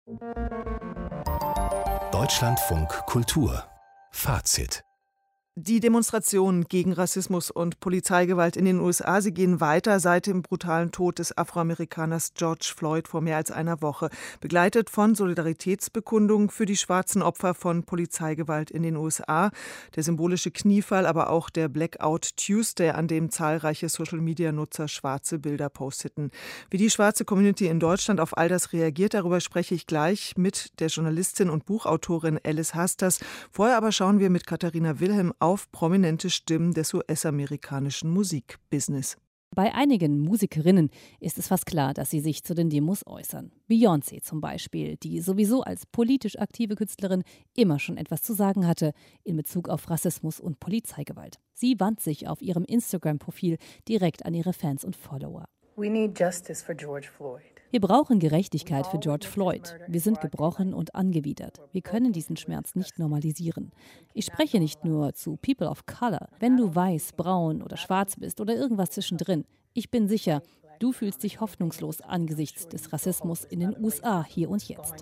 Deutschlandfunk Kultur Fazit. Die Demonstrationen gegen Rassismus und Polizeigewalt in den USA, sie gehen weiter seit dem brutalen Tod des Afroamerikaners George Floyd vor mehr als einer Woche, begleitet von Solidaritätsbekundungen für die schwarzen Opfer von Polizeigewalt in den USA, der symbolische Kniefall, aber auch der Blackout Tuesday, an dem zahlreiche Social-Media-Nutzer schwarze Bilder posteten. Wie die schwarze Community in Deutschland auf all das reagiert, darüber spreche ich gleich mit der Journalistin und Buchautorin Alice Hasters. Vorher aber schauen wir mit Katharina Wilhelm auf prominente Stimmen des US-amerikanischen Musikbusiness. Bei einigen Musikerinnen ist es fast klar, dass sie sich zu den Demos äußern. Beyoncé zum Beispiel, die sowieso als politisch aktive Künstlerin immer schon etwas zu sagen hatte in Bezug auf Rassismus und Polizeigewalt. Sie wandte sich auf ihrem Instagram-Profil direkt an ihre Fans und Follower. We need justice for George Floyd. Wir brauchen Gerechtigkeit für George Floyd. Wir sind gebrochen und angewidert. Wir können diesen Schmerz nicht normalisieren. Ich spreche nicht nur zu People of Color. Wenn du weiß, braun oder schwarz bist oder irgendwas zwischendrin, ich bin sicher, du fühlst dich hoffnungslos angesichts des Rassismus in den USA hier und jetzt.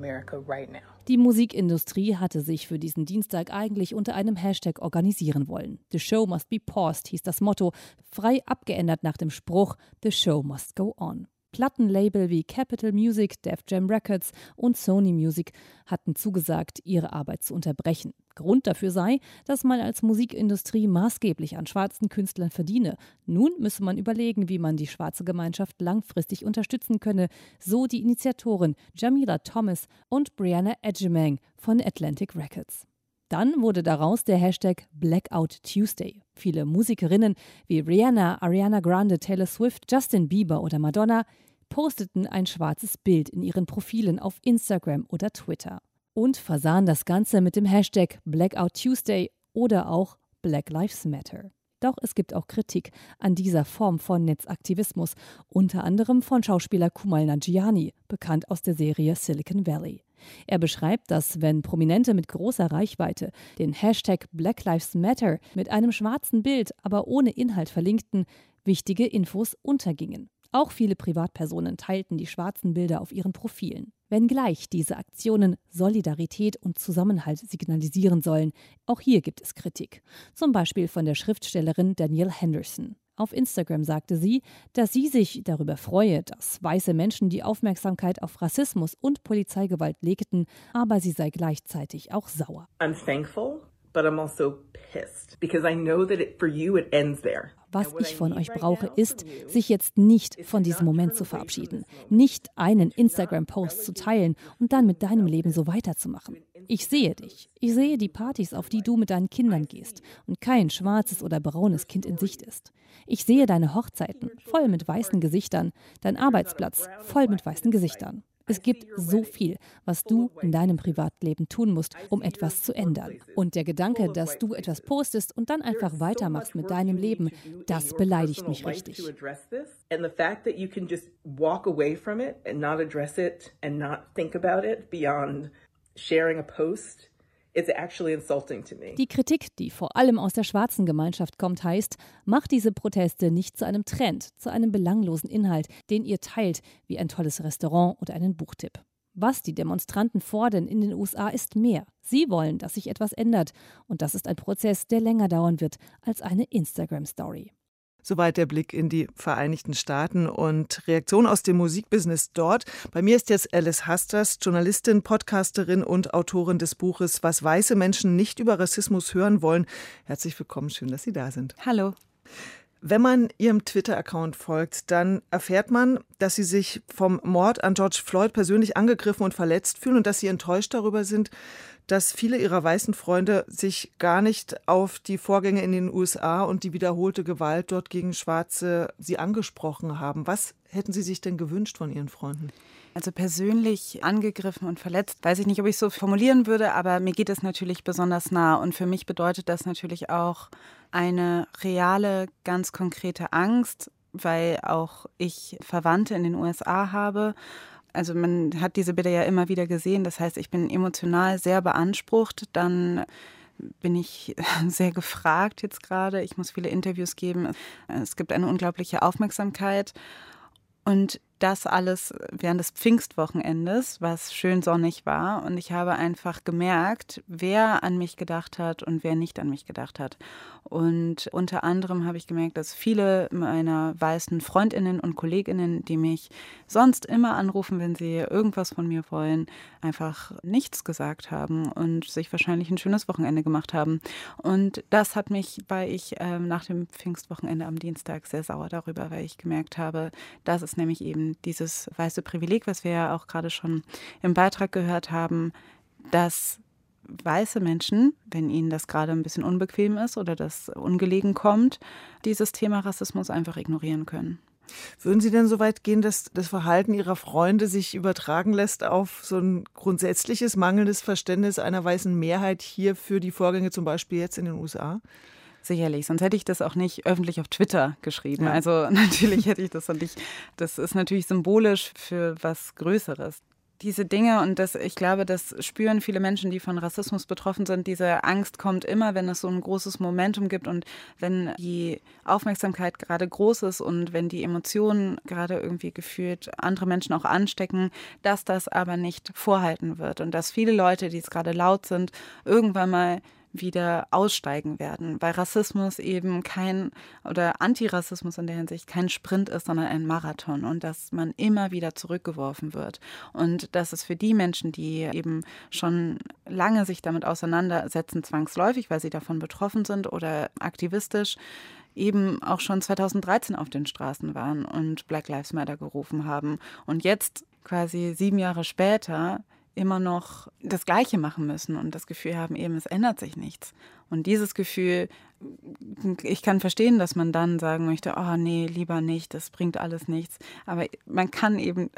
Die Musikindustrie hatte sich für diesen Dienstag eigentlich unter einem Hashtag organisieren wollen. The show must be paused hieß das Motto, frei abgeändert nach dem Spruch The show must go on. Plattenlabel wie Capitol Music, Def Jam Records und Sony Music hatten zugesagt, ihre Arbeit zu unterbrechen. Grund dafür sei, dass man als Musikindustrie maßgeblich an schwarzen Künstlern verdiene. Nun müsse man überlegen, wie man die schwarze Gemeinschaft langfristig unterstützen könne, so die Initiatoren Jamila Thomas und Brianna Edgemang von Atlantic Records. Dann wurde daraus der Hashtag Blackout Tuesday. Viele Musikerinnen wie Rihanna, Ariana Grande, Taylor Swift, Justin Bieber oder Madonna posteten ein schwarzes Bild in ihren Profilen auf Instagram oder Twitter und versahen das Ganze mit dem Hashtag Blackout Tuesday oder auch Black Lives Matter. Doch es gibt auch Kritik an dieser Form von Netzaktivismus, unter anderem von Schauspieler Kumail Nanjiani, bekannt aus der Serie Silicon Valley. Er beschreibt, dass wenn Prominente mit großer Reichweite den Hashtag Black Lives Matter mit einem schwarzen Bild, aber ohne Inhalt verlinkten, wichtige Infos untergingen. Auch viele Privatpersonen teilten die schwarzen Bilder auf ihren Profilen. Wenngleich diese Aktionen Solidarität und Zusammenhalt signalisieren sollen, auch hier gibt es Kritik. Zum Beispiel von der Schriftstellerin Danielle Henderson. Auf Instagram sagte sie, dass sie sich darüber freue, dass weiße Menschen die Aufmerksamkeit auf Rassismus und Polizeigewalt legten, aber sie sei gleichzeitig auch sauer. I'm thankful, but I'm also pissed, because I know that for you it ends there. Was ich von euch brauche, ist, sich jetzt nicht von diesem Moment zu verabschieden, nicht einen Instagram-Post zu teilen und dann mit deinem Leben so weiterzumachen. Ich sehe dich. Ich sehe die Partys, auf die du mit deinen Kindern gehst und kein schwarzes oder braunes Kind in Sicht ist. Ich sehe deine Hochzeiten, voll mit weißen Gesichtern, dein Arbeitsplatz, voll mit weißen Gesichtern. Es gibt so viel, was du in deinem Privatleben tun musst, um etwas zu ändern. Und der Gedanke, dass du etwas postest und dann einfach weitermachst mit deinem Leben, das beleidigt mich richtig. And the fact that you can just walk away from it and not address it and not think about it beyond sharing a post. It's actually insulting to me. Die Kritik, die vor allem aus der schwarzen Gemeinschaft kommt, heißt, macht diese Proteste nicht zu einem Trend, zu einem belanglosen Inhalt, den ihr teilt, wie ein tolles Restaurant oder einen Buchtipp. Was die Demonstranten fordern in den USA ist mehr. Sie wollen, dass sich etwas ändert. Und das ist ein Prozess, der länger dauern wird als eine Instagram-Story. Soweit der Blick in die Vereinigten Staaten und Reaktion aus dem Musikbusiness dort. Bei mir ist jetzt Alice Hasters, Journalistin, Podcasterin und Autorin des Buches Was weiße Menschen nicht über Rassismus hören wollen. Herzlich willkommen, schön, dass Sie da sind. Hallo. Wenn man Ihrem Twitter-Account folgt, dann erfährt man, dass Sie sich vom Mord an George Floyd persönlich angegriffen und verletzt fühlen und dass Sie enttäuscht darüber sind, dass viele Ihrer weißen Freunde sich gar nicht auf die Vorgänge in den USA und die wiederholte Gewalt dort gegen Schwarze Sie angesprochen haben. Was hätten Sie sich denn gewünscht von Ihren Freunden? Also persönlich angegriffen und verletzt, weiß ich nicht, ob ich es so formulieren würde, aber mir geht es natürlich besonders nah. Und für mich bedeutet das natürlich auch eine reale, ganz konkrete Angst, weil auch ich Verwandte in den USA habe. Also man hat diese Bilder ja immer wieder gesehen. Das heißt, ich bin emotional sehr beansprucht. Dann bin ich sehr gefragt jetzt gerade. Ich muss viele Interviews geben. Es gibt eine unglaubliche Aufmerksamkeit. Und das alles während des Pfingstwochenendes, was schön sonnig war. Und ich habe einfach gemerkt, wer an mich gedacht hat und wer nicht an mich gedacht hat. Und unter anderem habe ich gemerkt, dass viele meiner weißen Freundinnen und Kolleginnen, die mich sonst immer anrufen, wenn sie irgendwas von mir wollen, einfach nichts gesagt haben und sich wahrscheinlich ein schönes Wochenende gemacht haben. Und das hat mich, weil ich nach dem Pfingstwochenende am Dienstag sehr sauer darüber, weil ich gemerkt habe, das ist nämlich eben dieses weiße Privileg, was wir ja auch gerade schon im Beitrag gehört haben, dass weiße Menschen, wenn ihnen das gerade ein bisschen unbequem ist oder das ungelegen kommt, dieses Thema Rassismus einfach ignorieren können. Würden Sie denn so weit gehen, dass das Verhalten Ihrer Freunde sich übertragen lässt auf so ein grundsätzliches mangelndes Verständnis einer weißen Mehrheit hier für die Vorgänge zum Beispiel jetzt in den USA? Sicherlich, sonst hätte ich das auch nicht öffentlich auf Twitter geschrieben. Ja. Also natürlich hätte ich das und das ist natürlich symbolisch für was Größeres. Diese Dinge und ich glaube, das spüren viele Menschen, die von Rassismus betroffen sind. Diese Angst kommt immer, wenn es so ein großes Momentum gibt und wenn die Aufmerksamkeit gerade groß ist und wenn die Emotionen gerade irgendwie gefühlt andere Menschen auch anstecken, dass das aber nicht vorhalten wird und dass viele Leute, die jetzt gerade laut sind, irgendwann mal wieder aussteigen werden, weil Rassismus eben oder Antirassismus in der Hinsicht kein Sprint ist, sondern ein Marathon und dass man immer wieder zurückgeworfen wird und dass es für die Menschen, die eben schon lange sich damit auseinandersetzen, zwangsläufig, weil sie davon betroffen sind oder aktivistisch, eben auch schon 2013 auf den Straßen waren und Black Lives Matter gerufen haben und jetzt quasi 7 Jahre später immer noch das Gleiche machen müssen und das Gefühl haben, eben es ändert sich nichts. Und dieses Gefühl, ich kann verstehen, dass man dann sagen möchte, oh nee, lieber nicht, das bringt alles nichts. Aber man kann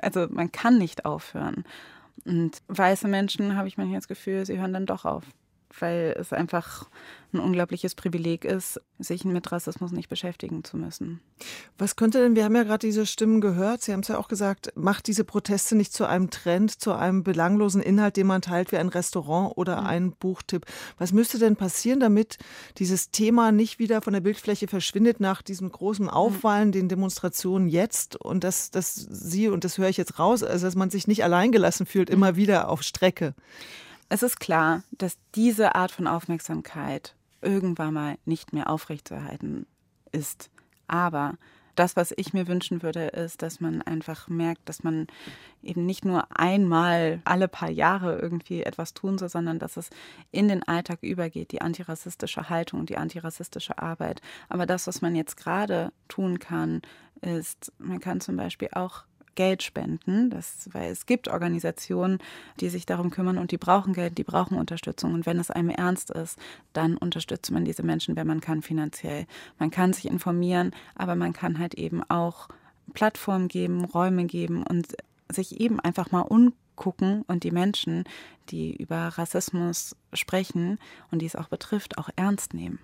nicht aufhören. Und weiße Menschen, habe ich manchmal das Gefühl, sie hören dann doch auf. Weil es einfach ein unglaubliches Privileg ist, sich mit Rassismus nicht beschäftigen zu müssen. Was könnte denn, wir haben ja gerade diese Stimmen gehört, Sie haben es ja auch gesagt, macht diese Proteste nicht zu einem Trend, zu einem belanglosen Inhalt, den man teilt wie ein Restaurant oder ein Buchtipp. Was müsste denn passieren, damit dieses Thema nicht wieder von der Bildfläche verschwindet nach diesem großen Aufwallen, den Demonstrationen jetzt und dass Sie, und das höre ich jetzt raus, also dass man sich nicht alleingelassen fühlt, immer wieder auf Strecke? Es ist klar, dass diese Art von Aufmerksamkeit irgendwann mal nicht mehr aufrechtzuerhalten ist. Aber das, was ich mir wünschen würde, ist, dass man einfach merkt, dass man eben nicht nur einmal alle paar Jahre irgendwie etwas tun soll, sondern dass es in den Alltag übergeht, die antirassistische Haltung und die antirassistische Arbeit. Aber das, was man jetzt gerade tun kann, ist, man kann zum Beispiel auch Geld spenden, weil es gibt Organisationen, die sich darum kümmern und die brauchen Geld, die brauchen Unterstützung. Und wenn es einem ernst ist, dann unterstützt man diese Menschen, wenn man kann, finanziell. Man kann sich informieren, aber man kann halt eben auch Plattformen geben, Räume geben und sich eben einfach mal umgucken und die Menschen, die über Rassismus sprechen und die es auch betrifft, auch ernst nehmen.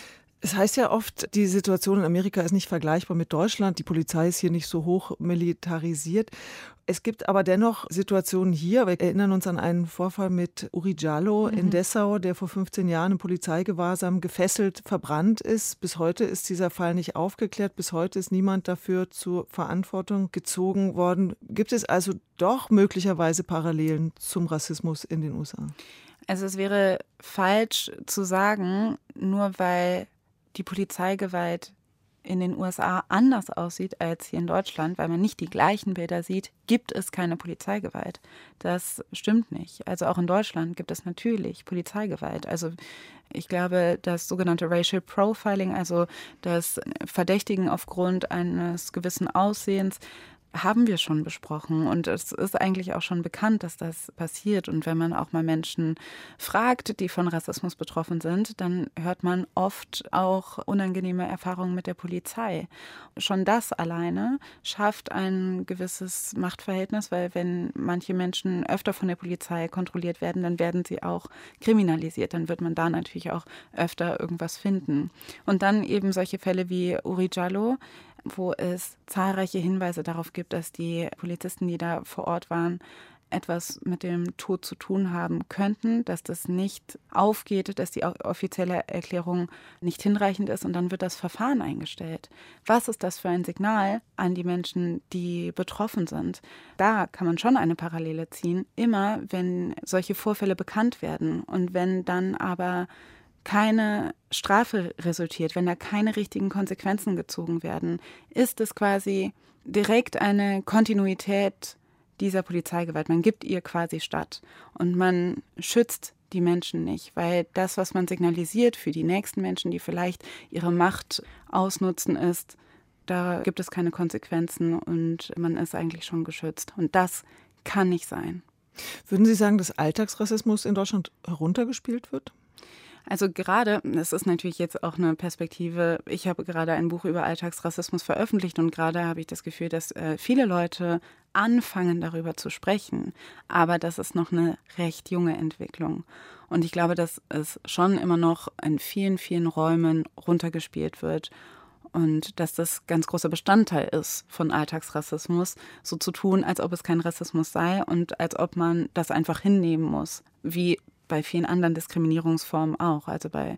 Es heißt ja oft, die Situation in Amerika ist nicht vergleichbar mit Deutschland. Die Polizei ist hier nicht so hoch militarisiert. Es gibt aber dennoch Situationen hier. Wir erinnern uns an einen Vorfall mit Uri Jallo in Dessau, der vor 15 Jahren im Polizeigewahrsam gefesselt verbrannt ist. Bis heute ist dieser Fall nicht aufgeklärt. Bis heute ist niemand dafür zur Verantwortung gezogen worden. Gibt es also doch möglicherweise Parallelen zum Rassismus in den USA? Also es wäre falsch zu sagen, nur weil die Polizeigewalt in den USA anders aussieht als hier in Deutschland, weil man nicht die gleichen Bilder sieht, gibt es keine Polizeigewalt. Das stimmt nicht. Also auch in Deutschland gibt es natürlich Polizeigewalt. Also ich glaube, das sogenannte Racial Profiling, also das Verdächtigen aufgrund eines gewissen Aussehens, haben wir schon besprochen und es ist eigentlich auch schon bekannt, dass das passiert. Und wenn man auch mal Menschen fragt, die von Rassismus betroffen sind, dann hört man oft auch unangenehme Erfahrungen mit der Polizei. Schon das alleine schafft ein gewisses Machtverhältnis, weil wenn manche Menschen öfter von der Polizei kontrolliert werden, dann werden sie auch kriminalisiert. Dann wird man da natürlich auch öfter irgendwas finden. Und dann eben solche Fälle wie Uri Jallo, wo es zahlreiche Hinweise darauf gibt, dass die Polizisten, die da vor Ort waren, etwas mit dem Tod zu tun haben könnten, dass das nicht aufgeht, dass die offizielle Erklärung nicht hinreichend ist und dann wird das Verfahren eingestellt. Was ist das für ein Signal an die Menschen, die betroffen sind? Da kann man schon eine Parallele ziehen. Immer, wenn solche Vorfälle bekannt werden und wenn dann aber keine Strafe resultiert, wenn da keine richtigen Konsequenzen gezogen werden, ist es quasi direkt eine Kontinuität dieser Polizeigewalt. Man gibt ihr quasi statt und man schützt die Menschen nicht, weil das, was man signalisiert für die nächsten Menschen, die vielleicht ihre Macht ausnutzen, ist, da gibt es keine Konsequenzen und man ist eigentlich schon geschützt. Und das kann nicht sein. Würden Sie sagen, dass Alltagsrassismus in Deutschland heruntergespielt wird? Also gerade, das ist natürlich jetzt auch eine Perspektive, ich habe gerade ein Buch über Alltagsrassismus veröffentlicht und gerade habe ich das Gefühl, dass viele Leute anfangen, darüber zu sprechen. Aber das ist noch eine recht junge Entwicklung. Und ich glaube, dass es schon immer noch in vielen, vielen Räumen runtergespielt wird. Und dass das ganz großer Bestandteil ist von Alltagsrassismus, so zu tun, als ob es kein Rassismus sei und als ob man das einfach hinnehmen muss, wie bei vielen anderen Diskriminierungsformen auch. Also bei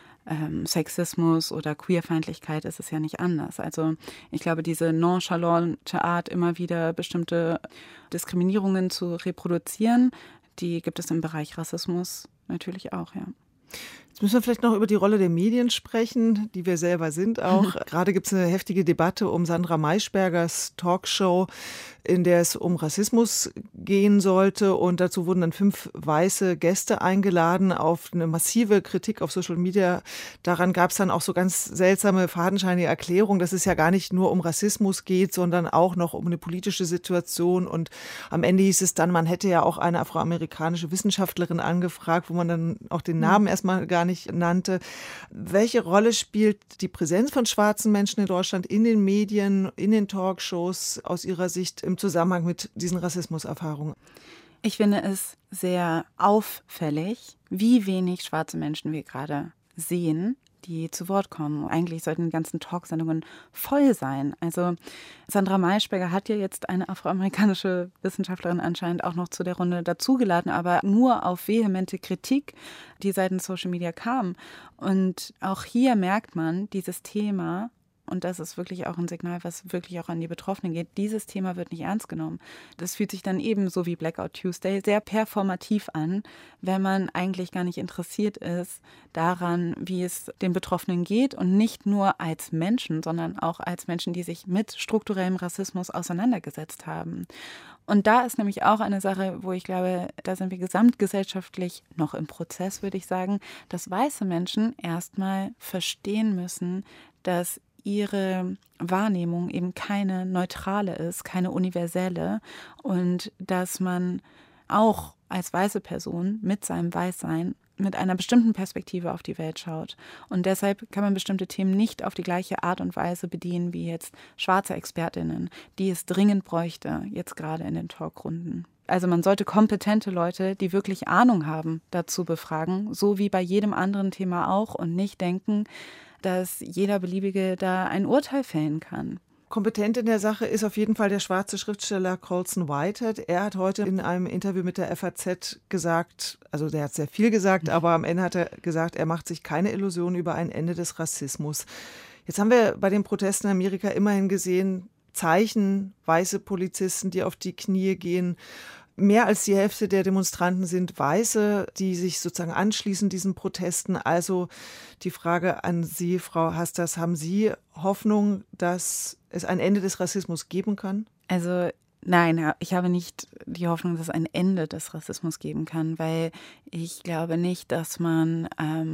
Sexismus oder Queerfeindlichkeit ist es ja nicht anders. Also ich glaube, diese nonchalante Art, immer wieder bestimmte Diskriminierungen zu reproduzieren, die gibt es im Bereich Rassismus natürlich auch, ja. Jetzt müssen wir vielleicht noch über die Rolle der Medien sprechen, die wir selber sind auch. Gerade gibt es eine heftige Debatte um Sandra Maischbergers Talkshow, in der es um Rassismus gehen sollte. Und dazu wurden dann 5 weiße Gäste eingeladen auf eine massive Kritik auf Social Media. Daran gab es dann auch so ganz seltsame, fadenscheinige Erklärungen, dass es ja gar nicht nur um Rassismus geht, sondern auch noch um eine politische Situation. Und am Ende hieß es dann, man hätte ja auch eine afroamerikanische Wissenschaftlerin angefragt, wo man dann auch den Namen erstmal gar nicht nannte. Welche Rolle spielt die Präsenz von schwarzen Menschen in Deutschland in den Medien, in den Talkshows aus Ihrer Sicht im Zusammenhang mit diesen Rassismuserfahrungen? Ich finde es sehr auffällig, wie wenig schwarze Menschen wir gerade sehen, die zu Wort kommen. Eigentlich sollten die ganzen Talksendungen voll sein. Also Sandra Maischberger hat ja jetzt eine afroamerikanische Wissenschaftlerin anscheinend auch noch zu der Runde dazugeladen, aber nur auf vehemente Kritik, die seitens Social Media kam. Und auch hier merkt man, dieses Thema, und das ist wirklich auch ein Signal, was wirklich auch an die Betroffenen geht, dieses Thema wird nicht ernst genommen. Das fühlt sich dann eben, so wie Blackout Tuesday, sehr performativ an, wenn man eigentlich gar nicht interessiert ist daran, wie es den Betroffenen geht und nicht nur als Menschen, sondern auch als Menschen, die sich mit strukturellem Rassismus auseinandergesetzt haben. Und da ist nämlich auch eine Sache, wo ich glaube, da sind wir gesamtgesellschaftlich noch im Prozess, würde ich sagen, dass weiße Menschen erstmal verstehen müssen, dass ihre Wahrnehmung eben keine neutrale ist, keine universelle und dass man auch als weiße Person mit seinem Weißsein mit einer bestimmten Perspektive auf die Welt schaut. Und deshalb kann man bestimmte Themen nicht auf die gleiche Art und Weise bedienen wie jetzt schwarze ExpertInnen, die es dringend bräuchte, jetzt gerade in den Talkrunden. Also man sollte kompetente Leute, die wirklich Ahnung haben, dazu befragen, so wie bei jedem anderen Thema auch und nicht denken, dass jeder Beliebige da ein Urteil fällen kann. Kompetent in der Sache ist auf jeden Fall der schwarze Schriftsteller Colson Whitehead. Er hat heute in einem Interview mit der FAZ gesagt, also der hat sehr viel gesagt, aber am Ende hat er gesagt, er macht sich keine Illusionen über ein Ende des Rassismus. Jetzt haben wir bei den Protesten in Amerika immerhin gesehen, Zeichen, weiße Polizisten, die auf die Knie gehen. Mehr als die Hälfte der Demonstranten sind Weiße, die sich sozusagen anschließen diesen Protesten. Also die Frage an Sie, Frau Hasters, haben Sie Hoffnung, dass es ein Ende des Rassismus geben kann? Also nein, ich habe nicht die Hoffnung, dass es ein Ende des Rassismus geben kann, weil ich glaube nicht, dass man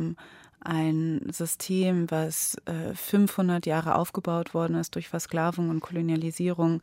ein System, was 500 Jahre aufgebaut worden ist durch Versklavung und Kolonialisierung,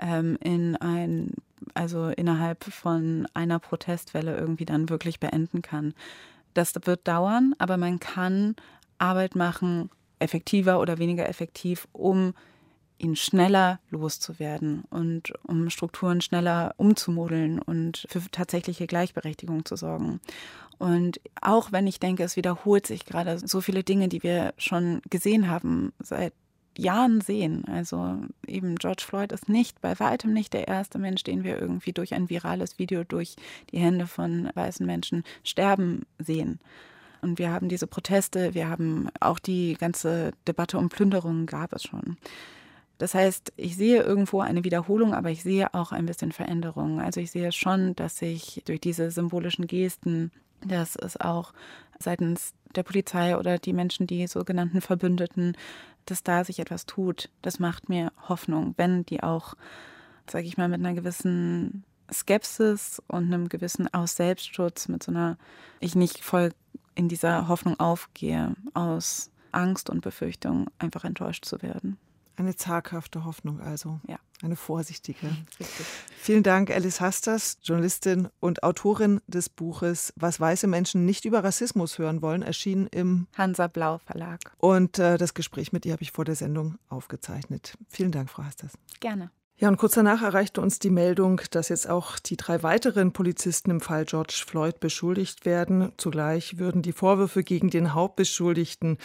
also innerhalb von einer Protestwelle irgendwie dann wirklich beenden kann. Das wird dauern, aber man kann Arbeit machen, effektiver oder weniger effektiv, um ihn schneller loszuwerden und um Strukturen schneller umzumodeln und für tatsächliche Gleichberechtigung zu sorgen. Und auch wenn ich denke, es wiederholt sich gerade so viele Dinge, die wir schon gesehen haben seit Jahren sehen. Also eben George Floyd ist bei weitem nicht der erste Mensch, den wir irgendwie durch ein virales Video durch die Hände von weißen Menschen sterben sehen. Und wir haben diese Proteste, wir haben auch die ganze Debatte um Plünderungen gab es schon. Das heißt, ich sehe irgendwo eine Wiederholung, aber ich sehe auch ein bisschen Veränderung. Also ich sehe schon, dass sich durch diese symbolischen Gesten, dass es auch seitens der Polizei oder die Menschen, die sogenannten Verbündeten, dass da sich etwas tut. Das macht mir Hoffnung, wenn die auch, sage ich mal, mit einer gewissen Skepsis und einem gewissen Selbstschutz, mit so einer, ich nicht voll in dieser Hoffnung aufgehe, aus Angst und Befürchtung einfach enttäuscht zu werden. Eine zaghafte Hoffnung also. Ja. Eine vorsichtige. Richtig. Vielen Dank, Alice Hasters, Journalistin und Autorin des Buches Was weiße Menschen nicht über Rassismus hören wollen, erschienen im Hansa Blau Verlag. Und das Gespräch mit ihr habe ich vor der Sendung aufgezeichnet. Vielen Dank, Frau Hasters. Gerne. Ja, und kurz danach erreichte uns die Meldung, dass jetzt auch die 3 weiteren Polizisten im Fall George Floyd beschuldigt werden. Zugleich würden die Vorwürfe gegen den hauptbeschuldigten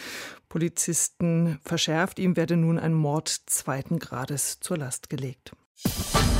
Polizisten verschärft. Ihm werde nun ein Mord 2. Grades zur Last gelegt.